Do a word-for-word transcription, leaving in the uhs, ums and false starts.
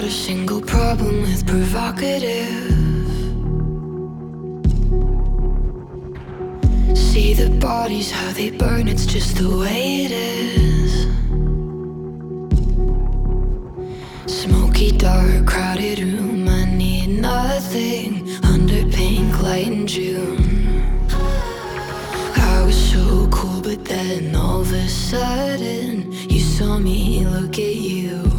a single problem with provocative. See the bodies, how they burn, it's just the way it is. Smoky, dark, crowded room, I need nothing under pink light in June. I was so cool, but then all of a sudden you saw me look at you.